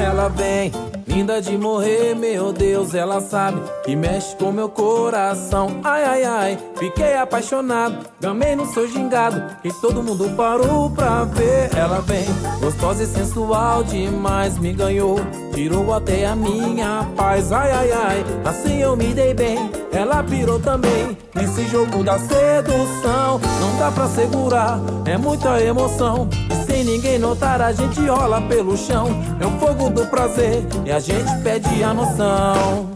Ela vem, linda de morrer, meu Deus, ela sabe que mexe com meu coração. Ai, ai, ai, fiquei apaixonado, gamei no seu gingado, e todo mundo parou pra ver. Ela vem, gostosa e sensual demais, me ganhou, tirou até a minha paz. Ai, ai, ai, assim eu me dei bem, ela pirou também, nesse jogo da sedução. Não dá pra segurar, é muita emoção, e sem ninguém notar a gente rola pelo chão. É o fogo do prazer e a gente perde a noção.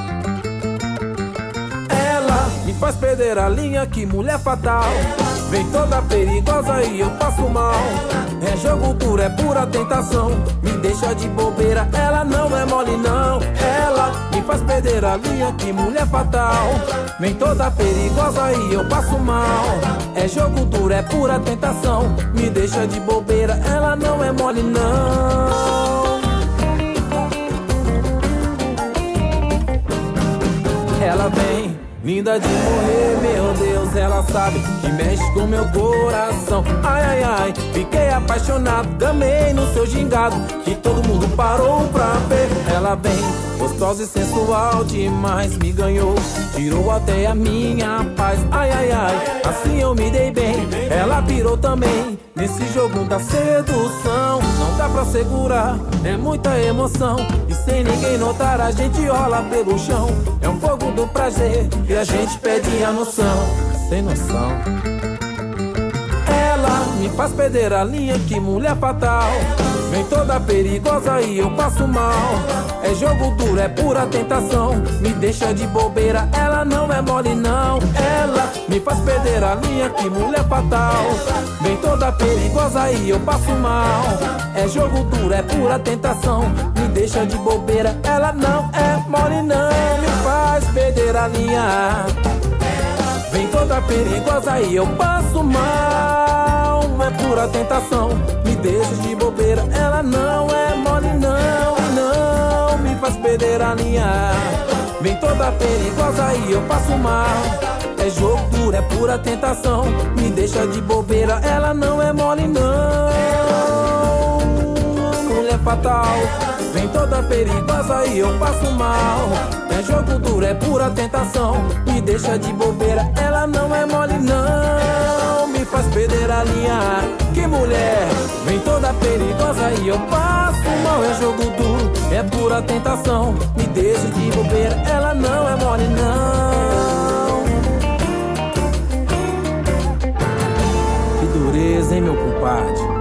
Ela me faz perder a linha, que mulher fatal. Vem toda perigosa e eu passo mal. É jogo duro, é pura tentação, me deixa de bobeira, ela não é mole não. Ela me faz perder a linha, que mulher fatal. Vem toda perigosa e eu passo mal. É jogo duro, é pura tentação, me deixa de bobeira, ela não é mole não. Ela vem, linda de morrer, meu Deus, ela sabe que mexe com meu coração. Ai, ai, ai, fiquei apaixonado, gamei no seu gingado, que todo mundo parou pra ver. Ela vem, gostosa e sensual demais, me ganhou, tirou até a minha paz. Ai, ai, ai, assim eu me dei bem, ela pirou também, nesse jogo da sedução. Não dá pra segurar, é muita emoção, e sem ninguém notar a gente rola pelo chão. É um fogo do prazer e a gente perde a noção. Sem noção. Ela me faz perder a linha, que mulher fatal. Vem toda perigosa e eu passo mal. É jogo duro, é pura tentação, me deixa de bobeira, ela não é mole não. Ela me faz perder a linha, que mulher fatal. Vem toda perigosa e eu passo mal. É jogo duro, é pura tentação, me deixa de bobeira, ela não é mole não. Me faz perder a linha, vem toda perigosa e eu passo mal. É pura tentação, me deixa de bobeira, ela não é mole não. E não me faz perder a linha, vem toda perigosa e eu passo mal. É jogo duro, é pura tentação, me deixa de bobeira, ela não é mole não. Mulher fatal, vem toda perigosa e eu passo mal. É jogo duro, é pura tentação, me deixa de bobeira, ela não é mole não. Me faz perder a linha, que mulher, vem toda perigosa e eu passo mal. É jogo duro, é pura tentação, me deixa de bobeira, ela não é mole não. Que dureza, hein, meu compadre.